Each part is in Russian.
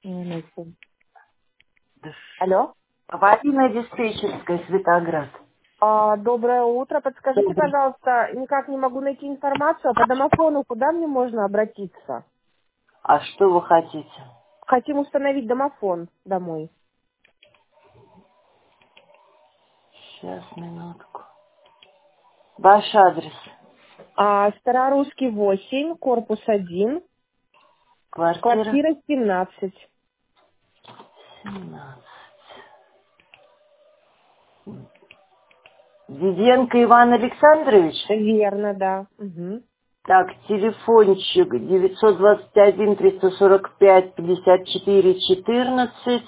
Найти. Да. Алло. Аварийная диспетчерская, Светоград. Доброе утро. Подскажите, Добрый. пожалуйста, никак не могу найти информацию, а по домофону куда мне можно обратиться? А что вы хотите? Хотим установить домофон домой. Сейчас, минутку. Ваш адрес. Старорусский 8, корпус 1, Квартира квартира 17. 17. Диденко Иван Александрович. Верно, да. Угу. Так, телефончик 921-345-54-14,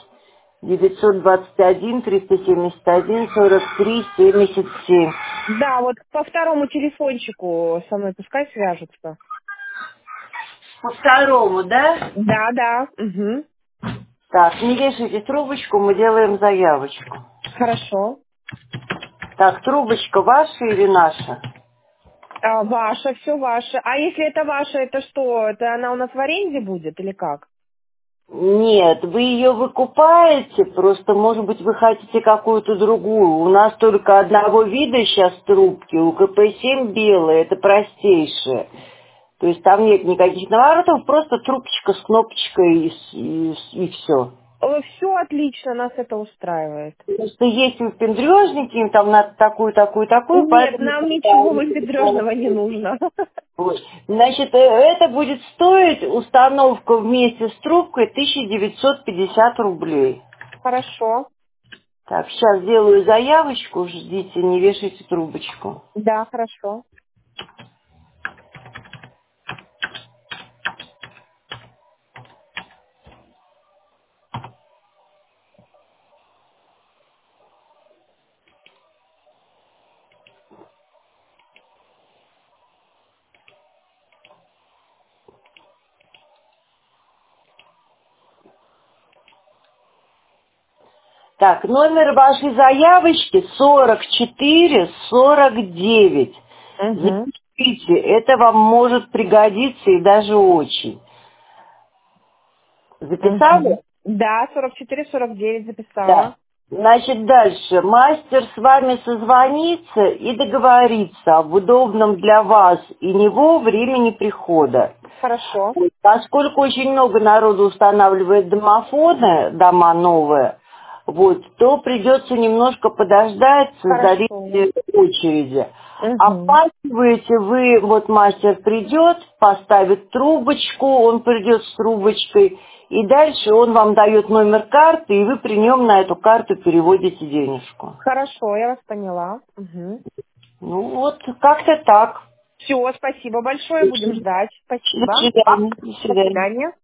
921-371-43-77. Да, вот по второму телефончику со мной пускай свяжутся. По второму, да? Да, да. Угу. Так, не вешайте трубочку, мы делаем заявочку. Хорошо. Так, трубочка ваша или наша? Ваша, все ваше. А если это ваша, это что? Это она у нас в аренде будет или как? Нет, вы ее выкупаете, просто, может быть, вы хотите какую-то другую. У нас только одного вида сейчас трубки, у КП-7 белые, это простейшие. То есть там нет никаких наворотов, просто трубочка с кнопочкой и все. Все отлично, нас это устраивает. Просто есть выпендрежники, им там надо такую, такую, такую, Нет, поэтому... нам ничего выпендрежного не нужно. Вот. Значит, это будет стоить установка вместе с трубкой 1950 рублей. Хорошо. Так, сейчас сделаю заявочку, ждите, не вешайте трубочку. Да, хорошо. Так, номер вашей заявочки 4449. Угу. Запишите, это вам может пригодиться и даже очень. Записали? Угу. Да, 44-49 Да. записала. Значит, дальше. Мастер с вами созвонится и договорится об удобном для вас и него времени прихода. Хорошо. Вот. Поскольку очень много народу устанавливает домофоны, дома новые, вот, то придется немножко подождать, создать Хорошо. очереди. Угу. Оплачиваете вы, вот мастер придет, поставит трубочку, он придет с трубочкой, и дальше он вам дает номер карты, и вы при нем на эту карту переводите денежку. Хорошо, я вас поняла. Угу. Ну вот, как-то так. Все, спасибо большое, будем ждать. До Спасибо. свидания. До До свидания. свидания.